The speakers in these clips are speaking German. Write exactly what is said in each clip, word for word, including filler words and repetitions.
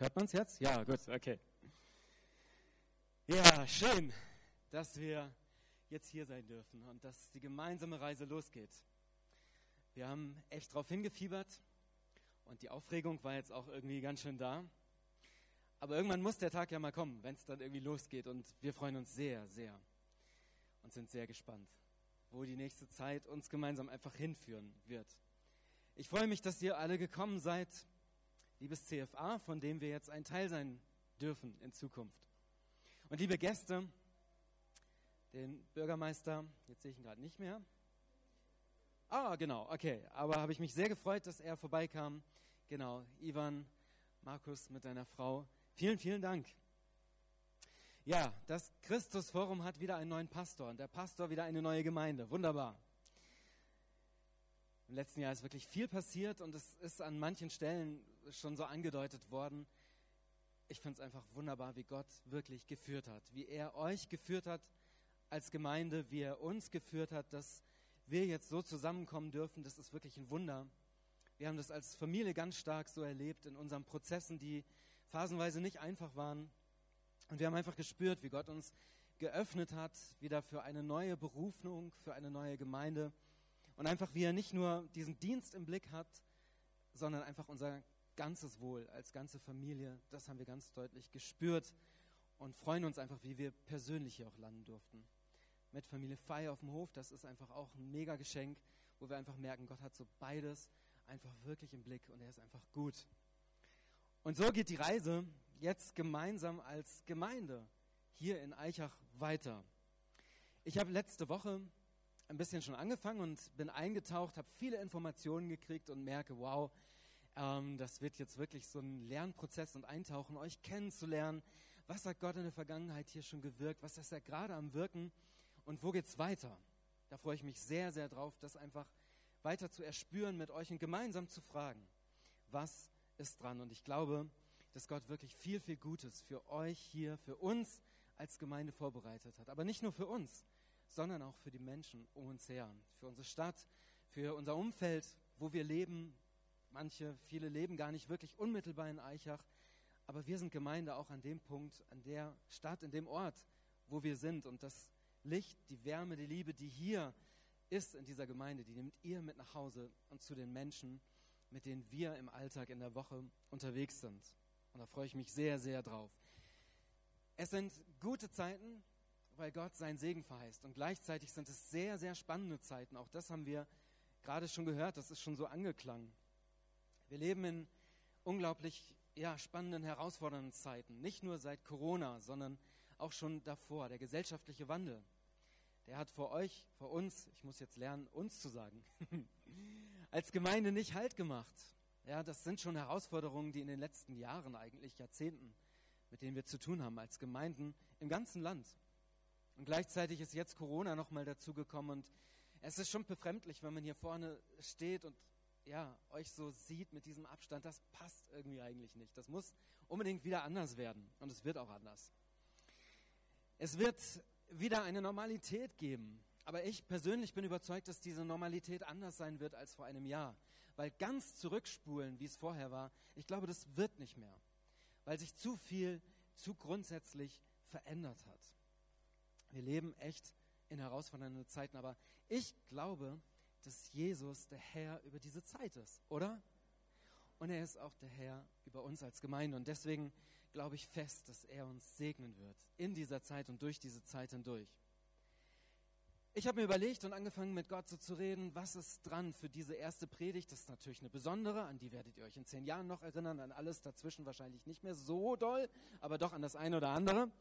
Hört man es jetzt? Ja, gut, okay. Ja, schön, dass wir jetzt hier sein dürfen und dass die gemeinsame Reise losgeht. Wir haben echt drauf hingefiebert und die Aufregung war jetzt auch irgendwie ganz schön da. Aber irgendwann muss der Tag ja mal kommen, wenn es dann irgendwie losgeht, und wir freuen uns sehr, sehr und sind sehr gespannt, wo die nächste Zeit uns gemeinsam einfach hinführen wird. Ich freue mich, dass ihr alle gekommen seid, liebes C F A, von dem wir jetzt ein Teil sein dürfen in Zukunft. Und liebe Gäste, den Bürgermeister, jetzt sehe ich ihn gerade nicht mehr. Ah, genau, okay, aber habe ich mich sehr gefreut, dass er vorbeikam. Genau, Ivan, Markus mit deiner Frau. Vielen, vielen Dank. Ja, das Christusforum hat wieder einen neuen Pastor und der Pastor wieder eine neue Gemeinde. Wunderbar. Im letzten Jahr ist wirklich viel passiert und es ist an manchen Stellen schon so angedeutet worden. Ich finde es einfach wunderbar, wie Gott wirklich geführt hat, wie er euch geführt hat als Gemeinde, wie er uns geführt hat, dass wir jetzt so zusammenkommen dürfen. Das ist wirklich ein Wunder. Wir haben das als Familie ganz stark so erlebt in unseren Prozessen, die phasenweise nicht einfach waren. Und wir haben einfach gespürt, wie Gott uns geöffnet hat, wieder für eine neue Berufung, für eine neue Gemeinde. Und einfach, wie er nicht nur diesen Dienst im Blick hat, sondern einfach unser ganzes Wohl als ganze Familie. Das haben wir ganz deutlich gespürt und freuen uns einfach, wie wir persönlich hier auch landen durften. Mit Familie Fei auf dem Hof, das ist einfach auch ein mega Geschenk, wo wir einfach merken, Gott hat so beides einfach wirklich im Blick und er ist einfach gut. Und so geht die Reise jetzt gemeinsam als Gemeinde hier in Aichach weiter. Ich habe letzte Woche ein bisschen schon angefangen und bin eingetaucht, habe viele Informationen gekriegt und merke, wow, ähm, das wird jetzt wirklich so ein Lernprozess und Eintauchen, euch kennenzulernen. Was hat Gott in der Vergangenheit hier schon gewirkt? Was ist er gerade am Wirken? Und wo geht's weiter? Da freue ich mich sehr, sehr drauf, das einfach weiter zu erspüren mit euch und gemeinsam zu fragen, was ist dran? Und ich glaube, dass Gott wirklich viel, viel Gutes für euch hier, für uns als Gemeinde vorbereitet hat. Aber nicht nur für uns, sondern auch für die Menschen um uns her, für unsere Stadt, für unser Umfeld, wo wir leben. Manche, viele leben gar nicht wirklich unmittelbar in Aichach, aber wir sind Gemeinde auch an dem Punkt, an der Stadt, in dem Ort, wo wir sind. Und das Licht, die Wärme, die Liebe, die hier ist in dieser Gemeinde, die nehmt ihr mit nach Hause und zu den Menschen, mit denen wir im Alltag in der Woche unterwegs sind. Und da freue ich mich sehr, sehr drauf. Es sind gute Zeiten, weil Gott seinen Segen verheißt. Und gleichzeitig sind es sehr, sehr spannende Zeiten. Auch das haben wir gerade schon gehört, das ist schon so angeklangen. Wir leben in unglaublich ja, spannenden, herausfordernden Zeiten. Nicht nur seit Corona, sondern auch schon davor. Der gesellschaftliche Wandel, der hat vor euch, vor uns, ich muss jetzt lernen, uns zu sagen, als Gemeinde nicht Halt gemacht. Ja, das sind schon Herausforderungen, die in den letzten Jahren, eigentlich Jahrzehnten, mit denen wir zu tun haben als Gemeinden im ganzen Land. Und gleichzeitig ist jetzt Corona nochmal dazugekommen und es ist schon befremdlich, wenn man hier vorne steht und ja, euch so sieht mit diesem Abstand. Das passt irgendwie eigentlich nicht. Das muss unbedingt wieder anders werden und es wird auch anders. Es wird wieder eine Normalität geben, aber ich persönlich bin überzeugt, dass diese Normalität anders sein wird als vor einem Jahr, weil ganz zurückspulen, wie es vorher war, ich glaube, das wird nicht mehr, weil sich zu viel, zu grundsätzlich verändert hat. Wir leben echt in herausfordernden Zeiten, aber ich glaube, dass Jesus der Herr über diese Zeit ist, oder? Und er ist auch der Herr über uns als Gemeinde und deswegen glaube ich fest, dass er uns segnen wird in dieser Zeit und durch diese Zeit hindurch. Ich habe mir überlegt und angefangen mit Gott so zu reden, was ist dran für diese erste Predigt. Das ist natürlich eine besondere, an die werdet ihr euch in zehn Jahren noch erinnern, an alles dazwischen wahrscheinlich nicht mehr so doll, aber doch an das eine oder andere.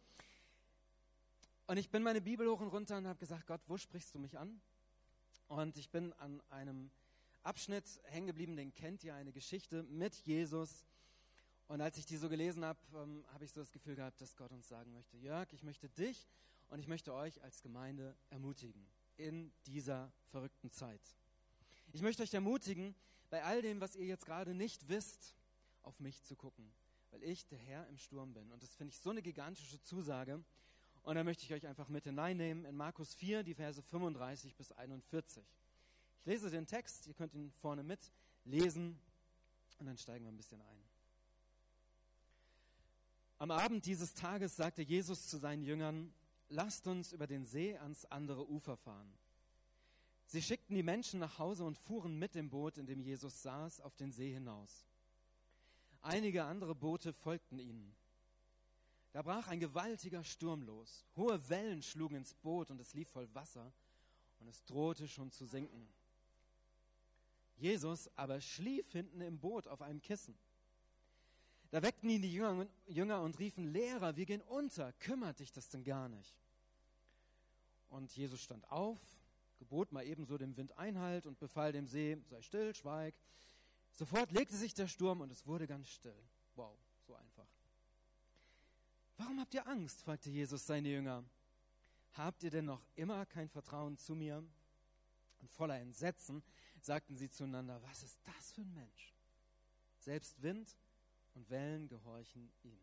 Und ich bin meine Bibel hoch und runter und habe gesagt, Gott, wo sprichst du mich an? Und ich bin an einem Abschnitt hängen geblieben, den kennt ihr, eine Geschichte mit Jesus. Und als ich die so gelesen habe, ähm, habe ich so das Gefühl gehabt, dass Gott uns sagen möchte, Jörg, ich möchte dich und ich möchte euch als Gemeinde ermutigen in dieser verrückten Zeit. Ich möchte euch ermutigen, bei all dem, was ihr jetzt gerade nicht wisst, auf mich zu gucken, weil ich der Herr im Sturm bin. Und das finde ich so eine gigantische Zusage. Und da möchte ich euch einfach mit hineinnehmen in Markus vier, die Verse fünfunddreißig bis einundvierzig. Ich lese den Text, ihr könnt ihn vorne mit lesen und dann steigen wir ein bisschen ein. Am Abend dieses Tages sagte Jesus zu seinen Jüngern: Lasst uns über den See ans andere Ufer fahren. Sie schickten die Menschen nach Hause und fuhren mit dem Boot, in dem Jesus saß, auf den See hinaus. Einige andere Boote folgten ihnen. Da brach ein gewaltiger Sturm los. Hohe Wellen schlugen ins Boot und es lief voll Wasser und es drohte schon zu sinken. Jesus aber schlief hinten im Boot auf einem Kissen. Da weckten ihn die Jünger, Jünger und riefen: Lehrer, wir gehen unter, kümmert dich das denn gar nicht? Und Jesus stand auf, gebot mal ebenso dem Wind Einhalt und befahl dem See: Sei still, schweig. Sofort legte sich der Sturm und es wurde ganz still. Wow, so einfach. Warum habt ihr Angst? Fragte Jesus seine Jünger. Habt ihr denn noch immer kein Vertrauen zu mir? Und voller Entsetzen sagten sie zueinander: Was ist das für ein Mensch? Selbst Wind und Wellen gehorchen ihm.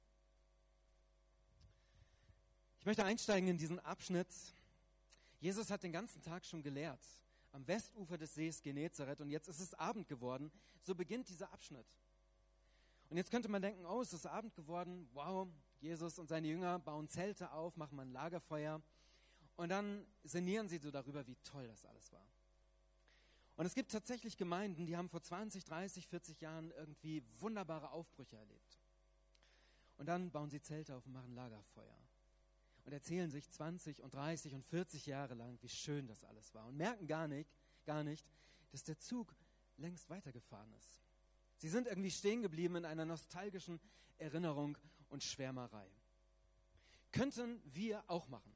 Ich möchte einsteigen in diesen Abschnitt. Jesus hat den ganzen Tag schon gelehrt, am Westufer des Sees Genezareth, und jetzt ist es Abend geworden. So beginnt dieser Abschnitt. Und jetzt könnte man denken: Oh, es ist Abend geworden, wow, Jesus und seine Jünger bauen Zelte auf, machen mal ein Lagerfeuer und dann sinnieren sie so darüber, wie toll das alles war. Und es gibt tatsächlich Gemeinden, die haben vor zwanzig, dreißig, vierzig Jahren irgendwie wunderbare Aufbrüche erlebt. Und dann bauen sie Zelte auf und machen Lagerfeuer. Und erzählen sich zwanzig und dreißig und vierzig Jahre lang, wie schön das alles war. Und merken gar nicht, gar nicht, dass der Zug längst weitergefahren ist. Sie sind irgendwie stehen geblieben in einer nostalgischen Erinnerung und Schwärmerei. Könnten wir auch machen.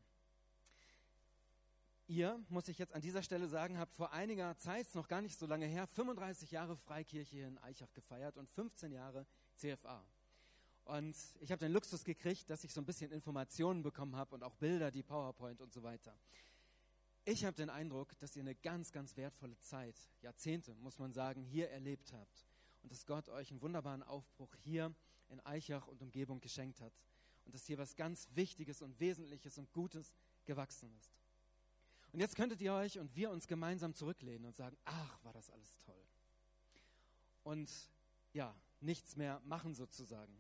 Ihr, muss ich jetzt an dieser Stelle sagen, habt vor einiger Zeit, noch gar nicht so lange her, fünfunddreißig Jahre Freikirche hier in Aichach gefeiert und fünfzehn Jahre C F A. Und ich habe den Luxus gekriegt, dass ich so ein bisschen Informationen bekommen habe und auch Bilder, die PowerPoint und so weiter. Ich habe den Eindruck, dass ihr eine ganz, ganz wertvolle Zeit, Jahrzehnte, muss man sagen, hier erlebt habt. Und dass Gott euch einen wunderbaren Aufbruch hier in Aichach und Umgebung geschenkt hat. Und dass hier was ganz Wichtiges und Wesentliches und Gutes gewachsen ist. Und jetzt könntet ihr euch und wir uns gemeinsam zurücklehnen und sagen: Ach, war das alles toll. Und ja, nichts mehr machen sozusagen.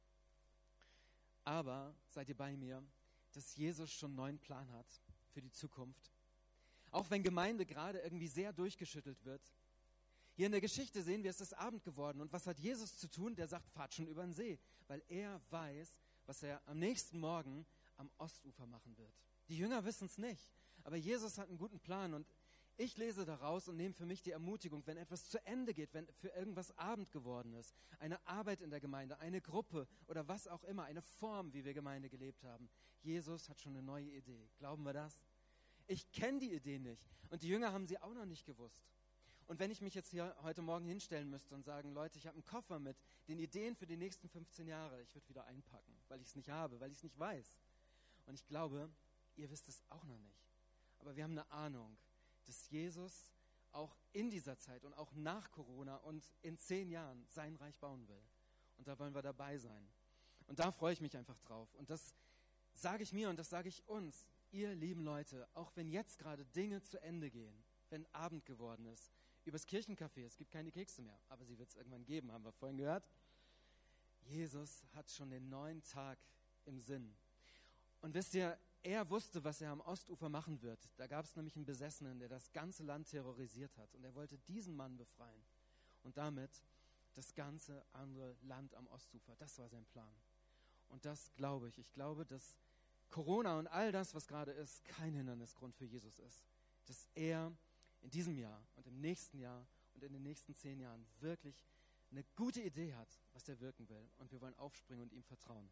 Aber seid ihr bei mir, dass Jesus schon einen neuen Plan hat für die Zukunft? Auch wenn Gemeinde gerade irgendwie sehr durchgeschüttelt wird. Hier in der Geschichte sehen wir, es ist Abend geworden. Und was hat Jesus zu tun? Der sagt: Fahrt schon über den See. Weil er weiß, was er am nächsten Morgen am Ostufer machen wird. Die Jünger wissen es nicht. Aber Jesus hat einen guten Plan. Und ich lese daraus und nehme für mich die Ermutigung, wenn etwas zu Ende geht, wenn für irgendwas Abend geworden ist, eine Arbeit in der Gemeinde, eine Gruppe oder was auch immer, eine Form, wie wir Gemeinde gelebt haben. Jesus hat schon eine neue Idee. Glauben wir das? Ich kenne die Idee nicht. Und die Jünger haben sie auch noch nicht gewusst. Und wenn ich mich jetzt hier heute Morgen hinstellen müsste und sagen: Leute, ich habe einen Koffer mit den Ideen für die nächsten fünfzehn Jahre, ich würde wieder einpacken, weil ich es nicht habe, weil ich es nicht weiß. Und ich glaube, ihr wisst es auch noch nicht. Aber wir haben eine Ahnung, dass Jesus auch in dieser Zeit und auch nach Corona und in zehn Jahren sein Reich bauen will. Und da wollen wir dabei sein. Und da freue ich mich einfach drauf. Und das sage ich mir und das sage ich uns, ihr lieben Leute, auch wenn jetzt gerade Dinge zu Ende gehen, wenn Abend geworden ist, übers Kirchencafé, es gibt keine Kekse mehr, aber sie wird es irgendwann geben, haben wir vorhin gehört. Jesus hat schon den neuen Tag im Sinn. Und wisst ihr, er wusste, was er am Ostufer machen wird. Da gab es nämlich einen Besessenen, der das ganze Land terrorisiert hat. Und er wollte diesen Mann befreien. Und damit das ganze andere Land am Ostufer. Das war sein Plan. Und das glaube ich. Ich glaube, dass Corona und all das, was gerade ist, kein Hindernisgrund für Jesus ist. Dass er in diesem Jahr und im nächsten Jahr und in den nächsten zehn Jahren wirklich eine gute Idee hat, was er wirken will. Und wir wollen aufspringen und ihm vertrauen.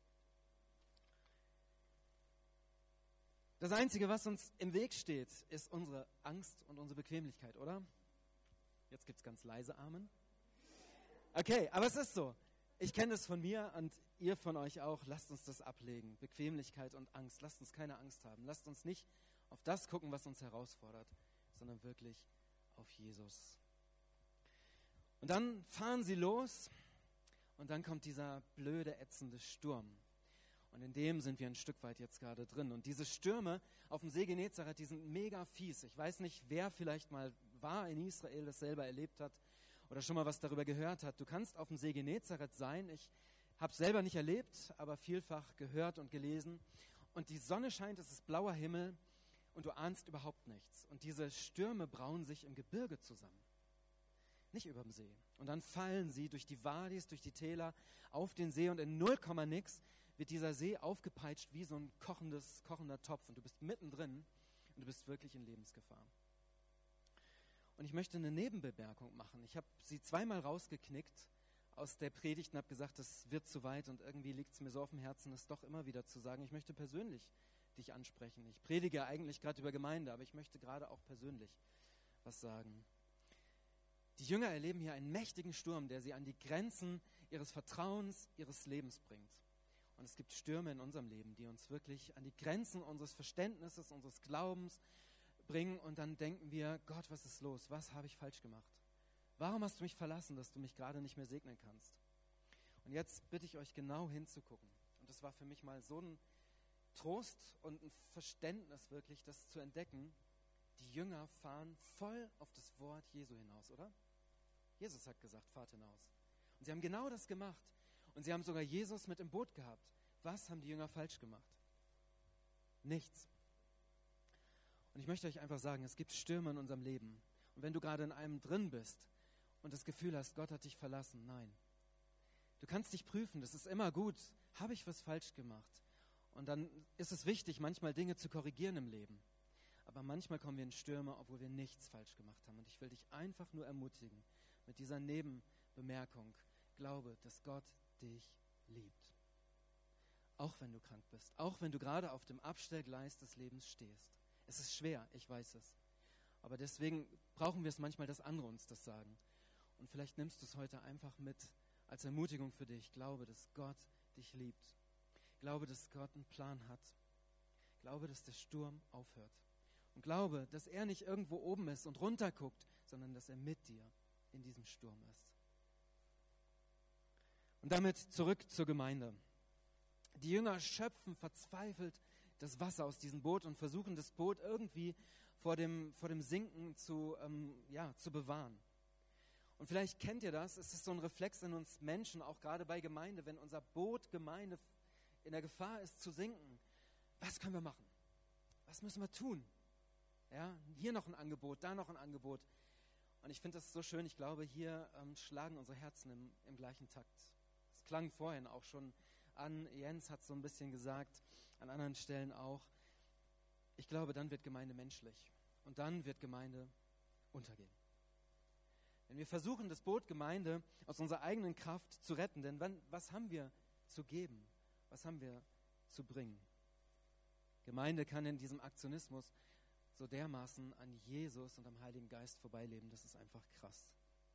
Das Einzige, was uns im Weg steht, ist unsere Angst und unsere Bequemlichkeit, oder? Jetzt gibt es ganz leise Amen. Okay, aber es ist so. Ich kenne es von mir und ihr von euch auch. Lasst uns das ablegen. Bequemlichkeit und Angst. Lasst uns keine Angst haben. Lasst uns nicht auf das gucken, was uns herausfordert, sondern wirklich auf Jesus. Und dann fahren sie los und dann kommt dieser blöde, ätzende Sturm. Und in dem sind wir ein Stück weit jetzt gerade drin. Und diese Stürme auf dem See Genezareth, die sind mega fies. Ich weiß nicht, wer vielleicht mal war in Israel, das selber erlebt hat oder schon mal was darüber gehört hat. Du kannst auf dem See Genezareth sein. Ich habe es selber nicht erlebt, aber vielfach gehört und gelesen. Und die Sonne scheint, es ist blauer Himmel und du ahnst überhaupt nichts. Und diese Stürme brauen sich im Gebirge zusammen, nicht über dem See. Und dann fallen sie durch die Wadis, durch die Täler auf den See und in null Komma nix wird dieser See aufgepeitscht wie so ein kochendes, kochender Topf. Und du bist mittendrin und du bist wirklich in Lebensgefahr. Und ich möchte eine Nebenbemerkung machen. Ich habe sie zweimal rausgeknickt aus der Predigt und habe gesagt, das wird zu weit und irgendwie liegt es mir so auf dem Herzen, es doch immer wieder zu sagen. Ich möchte persönlich dich ansprechen. Ich predige eigentlich gerade über Gemeinde, aber ich möchte gerade auch persönlich was sagen. Die Jünger erleben hier einen mächtigen Sturm, der sie an die Grenzen ihres Vertrauens, ihres Lebens bringt. Und es gibt Stürme in unserem Leben, die uns wirklich an die Grenzen unseres Verständnisses, unseres Glaubens bringen. Und dann denken wir, Gott, was ist los? Was habe ich falsch gemacht? Warum hast du mich verlassen, dass du mich gerade nicht mehr segnen kannst? Und jetzt bitte ich euch genau hinzugucken. Und das war für mich mal so ein Trost und ein Verständnis wirklich, das zu entdecken. Die Jünger fahren voll auf das Wort Jesu hinaus, oder? Jesus hat gesagt, fahrt hinaus. Und sie haben genau das gemacht. Und sie haben sogar Jesus mit im Boot gehabt. Was haben die Jünger falsch gemacht? Nichts. Und ich möchte euch einfach sagen, es gibt Stürme in unserem Leben. Und wenn du gerade in einem drin bist und das Gefühl hast, Gott hat dich verlassen, nein. Du kannst dich prüfen, das ist immer gut. Habe ich was falsch gemacht? Und dann ist es wichtig, manchmal Dinge zu korrigieren im Leben. Aber manchmal kommen wir in Stürme, obwohl wir nichts falsch gemacht haben. Und ich will dich einfach nur ermutigen, mit dieser Nebenbemerkung, glaube, dass Gott dich liebt. Auch wenn du krank bist, auch wenn du gerade auf dem Abstellgleis des Lebens stehst. Es ist schwer, ich weiß es. Aber deswegen brauchen wir es manchmal, dass andere uns das sagen. Und vielleicht nimmst du es heute einfach mit als Ermutigung für dich. Glaube, dass Gott dich liebt. Glaube, dass Gott einen Plan hat. Glaube, dass der Sturm aufhört. Und glaube, dass er nicht irgendwo oben ist und runterguckt, sondern dass er mit dir in diesem Sturm ist. Und damit zurück zur Gemeinde. Die Jünger schöpfen verzweifelt das Wasser aus diesem Boot und versuchen, das Boot irgendwie vor dem, vor dem Sinken zu, ähm, ja, zu bewahren. Und vielleicht kennt ihr das, es ist so ein Reflex in uns Menschen, auch gerade bei Gemeinde, wenn unser Boot Gemeinde in der Gefahr ist zu sinken. Was können wir machen? Was müssen wir tun? Ja, hier noch ein Angebot, da noch ein Angebot. Und ich finde das so schön, ich glaube, hier ähm, schlagen unsere Herzen im, im gleichen Takt. Es klang vorhin auch schon an, Jens hat so ein bisschen gesagt, an anderen Stellen auch. Ich glaube, dann wird Gemeinde menschlich und dann wird Gemeinde untergehen. Wenn wir versuchen, das Boot Gemeinde aus unserer eigenen Kraft zu retten, denn wann, was haben wir zu geben? Was haben wir zu bringen? Gemeinde kann in diesem Aktionismus so dermaßen an Jesus und am Heiligen Geist vorbeileben, das ist einfach krass.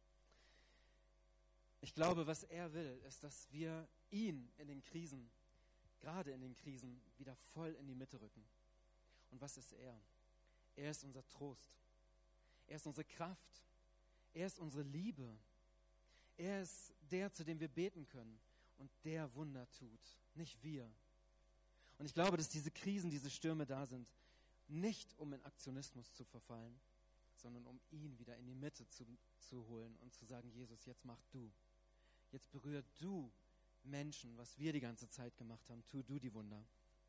Ich glaube, was er will, ist, dass wir ihn in den Krisen, gerade in den Krisen, wieder voll in die Mitte rücken. Und was ist er? Er ist unser Trost. Er ist unsere Kraft. Er ist unsere Liebe. Er ist der, zu dem wir beten können und der Wunder tut, nicht wir. Und ich glaube, dass diese Krisen, diese Stürme da sind, nicht um in Aktionismus zu verfallen, sondern um ihn wieder in die Mitte zu, zu holen und zu sagen, Jesus, jetzt mach du. Jetzt berühr du Menschen, was wir die ganze Zeit gemacht haben, tu du die Wunder.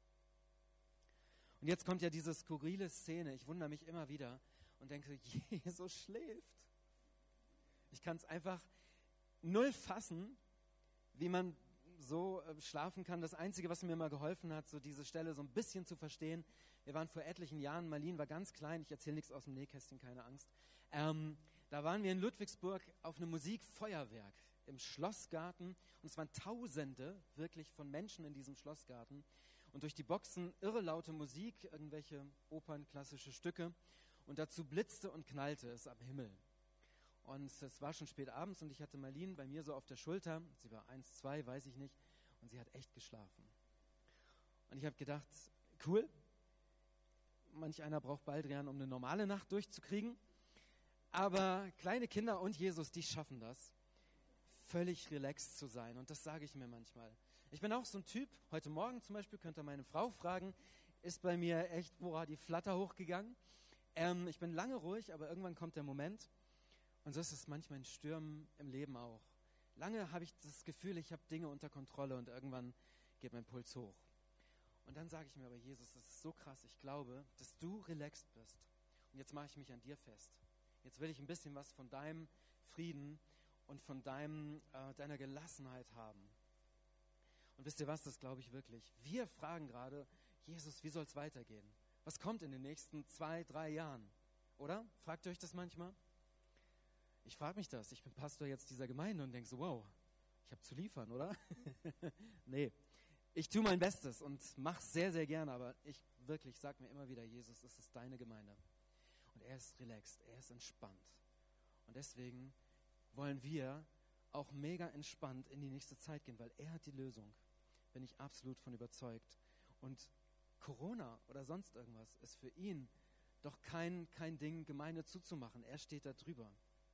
Und jetzt kommt ja diese skurrile Szene, ich wundere mich immer wieder und denke, Jesus schläft. Ich kann es einfach null fassen, wie man so äh, schlafen kann. Das Einzige, was mir mal geholfen hat, so diese Stelle so ein bisschen zu verstehen, wir waren vor etlichen Jahren, Marlene war ganz klein, ich erzähle nichts aus dem Nähkästchen, keine Angst. Ähm, da waren wir in Ludwigsburg auf einem Musikfeuerwerk im Schlossgarten und es waren Tausende wirklich von Menschen in diesem Schlossgarten und durch die Boxen irre laute Musik, irgendwelche opernklassische Stücke und dazu blitzte und knallte es am Himmel. Und es war schon spät abends und ich hatte Marlene bei mir so auf der Schulter, sie war eins, zwei, weiß ich nicht, und sie hat echt geschlafen. Und ich habe gedacht, cool, manch einer braucht Baldrian, um eine normale Nacht durchzukriegen, aber kleine Kinder und Jesus, die schaffen das, völlig relaxed zu sein und das sage ich mir manchmal. Ich bin auch so ein Typ, heute Morgen zum Beispiel, könnt ihr meine Frau fragen, ist bei mir echt, boah, die Flatter hochgegangen. Ähm, ich bin lange ruhig, aber irgendwann kommt der Moment. Und so ist es manchmal in Stürmen im Leben auch. Lange habe ich das Gefühl, ich habe Dinge unter Kontrolle und irgendwann geht mein Puls hoch. Und dann sage ich mir aber, Jesus, das ist so krass, ich glaube, dass du relaxed bist. Und jetzt mache ich mich an dir fest. Jetzt will ich ein bisschen was von deinem Frieden und von deinem, äh, deiner Gelassenheit haben. Und wisst ihr was, das glaube ich wirklich. Wir fragen gerade, Jesus, wie soll es weitergehen? Was kommt in den nächsten zwei, drei Jahren? Oder? Fragt ihr euch das manchmal? Ich frage mich das. Ich bin Pastor jetzt dieser Gemeinde und denke so, wow, ich habe zu liefern, oder? Nee, ich tue mein Bestes und mache es sehr, sehr gerne, aber ich wirklich sage mir immer wieder, Jesus, es ist deine Gemeinde. Und er ist relaxed, er ist entspannt. Und deswegen wollen wir auch mega entspannt in die nächste Zeit gehen, weil er hat die Lösung. Bin ich absolut von überzeugt. Und Corona oder sonst irgendwas ist für ihn doch kein, kein Ding, Gemeinde zuzumachen. Er steht da drüber.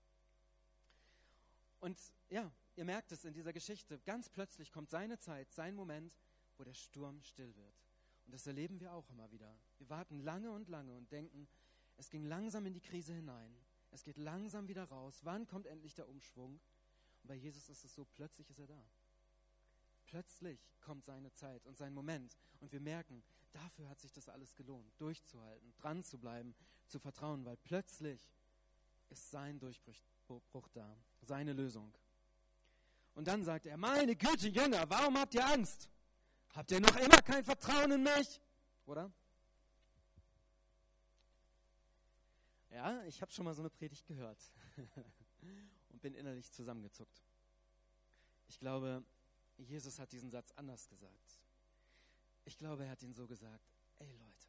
Und ja, ihr merkt es in dieser Geschichte, ganz plötzlich kommt seine Zeit, sein Moment, wo der Sturm still wird. Und das erleben wir auch immer wieder. Wir warten lange und lange und denken, es ging langsam in die Krise hinein, es geht langsam wieder raus, wann kommt endlich der Umschwung? Und bei Jesus ist es so, plötzlich ist er da. Plötzlich kommt seine Zeit und sein Moment und wir merken, dafür hat sich das alles gelohnt, durchzuhalten, dran zu bleiben, zu vertrauen, weil plötzlich ist sein Durchbruch Bruch da, seine Lösung. Und dann sagt er, meine Güte, Jünger, warum habt ihr Angst? Habt ihr noch immer kein Vertrauen in mich? Oder? Ja, ich habe schon mal so eine Predigt gehört und bin innerlich zusammengezuckt. Ich glaube, Jesus hat diesen Satz anders gesagt. Ich glaube, er hat ihn so gesagt, ey Leute,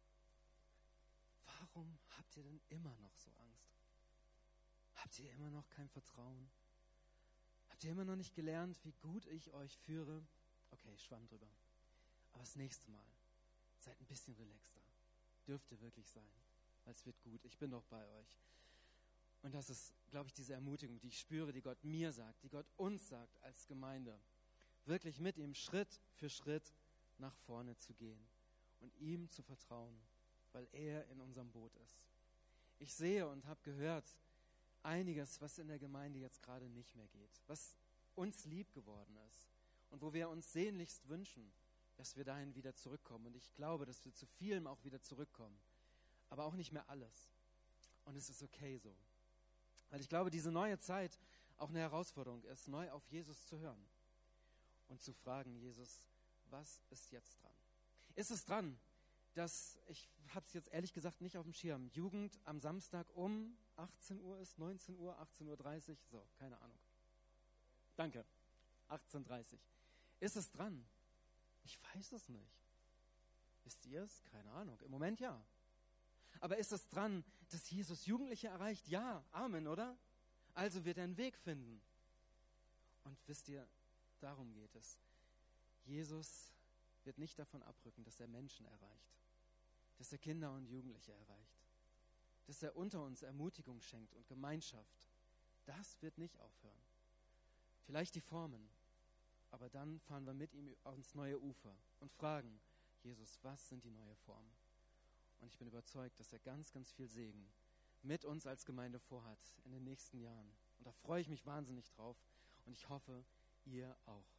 warum habt ihr denn immer noch so Angst? Habt ihr immer noch kein Vertrauen? Habt ihr immer noch nicht gelernt, wie gut ich euch führe? Okay, ich schwamm drüber. Aber das nächste Mal, seid ein bisschen relaxter. Dürft ihr wirklich sein, weil es wird gut. Ich bin doch bei euch. Und das ist, glaube ich, diese Ermutigung, die ich spüre, die Gott mir sagt, die Gott uns sagt als Gemeinde. Wirklich mit ihm Schritt für Schritt nach vorne zu gehen und ihm zu vertrauen, weil er in unserem Boot ist. Ich sehe und habe gehört, einiges, was in der Gemeinde jetzt gerade nicht mehr geht, was uns lieb geworden ist und wo wir uns sehnlichst wünschen, dass wir dahin wieder zurückkommen. Und ich glaube, dass wir zu vielem auch wieder zurückkommen, aber auch nicht mehr alles. Und es ist okay so. Weil ich glaube, diese neue Zeit auch eine Herausforderung ist, neu auf Jesus zu hören und zu fragen, Jesus, was ist jetzt dran? Ist es dran, dass, ich habe es jetzt ehrlich gesagt nicht auf dem Schirm, Jugend am Samstag um achtzehn Uhr ist, neunzehn Uhr, achtzehn Uhr dreißig, so, keine Ahnung. Danke, achtzehn Uhr dreißig. Ist es dran? Ich weiß es nicht. Wisst ihr es? Keine Ahnung. Im Moment ja. Aber ist es dran, dass Jesus Jugendliche erreicht? Ja, Amen, oder? Also wird er einen Weg finden. Und wisst ihr, darum geht es. Jesus wird nicht davon abrücken, dass er Menschen erreicht, dass er Kinder und Jugendliche erreicht, dass er unter uns Ermutigung schenkt und Gemeinschaft. Das wird nicht aufhören. Vielleicht die Formen, aber dann fahren wir mit ihm ans neue Ufer und fragen, Jesus, was sind die neuen Formen? Und ich bin überzeugt, dass er ganz, ganz viel Segen mit uns als Gemeinde vorhat in den nächsten Jahren. Und da freue ich mich wahnsinnig drauf und ich hoffe, ihr auch.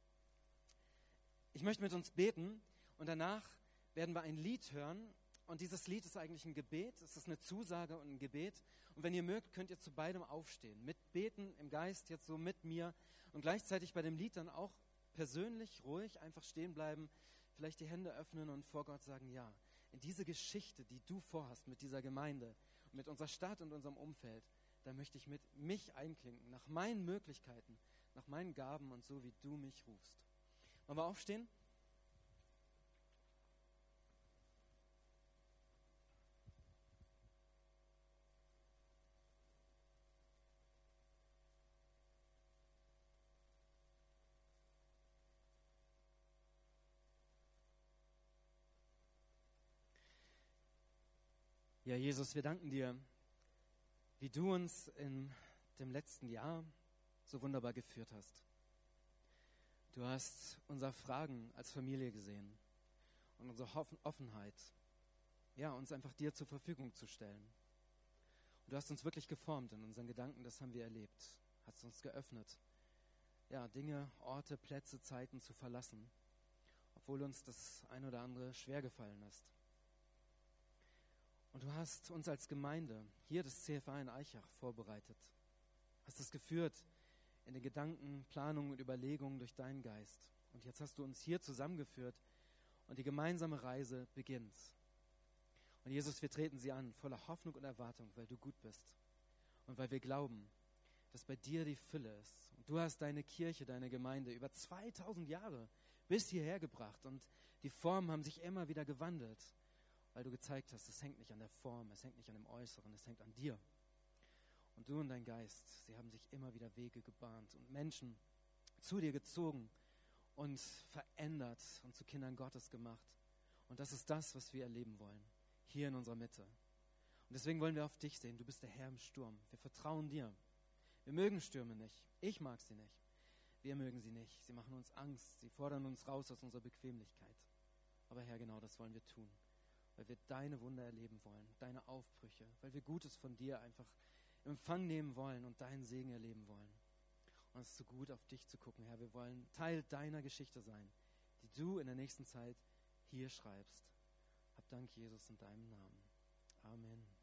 Ich möchte mit uns beten und danach werden wir ein Lied hören. Und dieses Lied ist eigentlich ein Gebet, es ist eine Zusage und ein Gebet. Und wenn ihr mögt, könnt ihr zu beidem aufstehen. Mitbeten im Geist, jetzt so mit mir. Und gleichzeitig bei dem Lied dann auch persönlich, ruhig, einfach stehen bleiben. Vielleicht die Hände öffnen und vor Gott sagen, ja, in diese Geschichte, die du vorhast mit dieser Gemeinde, mit unserer Stadt und unserem Umfeld, da möchte ich mit mich einklinken, nach meinen Möglichkeiten, nach meinen Gaben und so, wie du mich rufst. Wollen wir aufstehen? Ja, Jesus, wir danken dir, wie du uns in dem letzten Jahr so wunderbar geführt hast. Du hast unser Fragen als Familie gesehen und unsere Offenheit, ja, uns einfach dir zur Verfügung zu stellen. Und du hast uns wirklich geformt in unseren Gedanken, das haben wir erlebt, hast uns geöffnet ja, Dinge, Orte, Plätze, Zeiten zu verlassen, obwohl uns das ein oder andere schwer gefallen ist. Und du hast uns als Gemeinde, hier das C F A in Aichach, vorbereitet. Hast es geführt in den Gedanken, Planungen und Überlegungen durch deinen Geist. Und jetzt hast du uns hier zusammengeführt und die gemeinsame Reise beginnt. Und Jesus, wir treten sie an, voller Hoffnung und Erwartung, weil du gut bist. Und weil wir glauben, dass bei dir die Fülle ist. Und du hast deine Kirche, deine Gemeinde über zweitausend Jahre bis hierher gebracht. Und die Formen haben sich immer wieder gewandelt, weil du gezeigt hast, es hängt nicht an der Form, es hängt nicht an dem Äußeren, es hängt an dir. Und du und dein Geist, sie haben sich immer wieder Wege gebahnt und Menschen zu dir gezogen und verändert und zu Kindern Gottes gemacht. Und das ist das, was wir erleben wollen, hier in unserer Mitte. Und deswegen wollen wir auf dich sehen. Du bist der Herr im Sturm. Wir vertrauen dir. Wir mögen Stürme nicht. Ich mag sie nicht. Wir mögen sie nicht. Sie machen uns Angst. Sie fordern uns raus aus unserer Bequemlichkeit. Aber Herr, genau das wollen wir tun. Weil wir deine Wunder erleben wollen, deine Aufbrüche, weil wir Gutes von dir einfach in Empfang nehmen wollen und deinen Segen erleben wollen. Und es ist so gut, auf dich zu gucken, Herr. Wir wollen Teil deiner Geschichte sein, die du in der nächsten Zeit hier schreibst. Hab Dank, Jesus, in deinem Namen. Amen.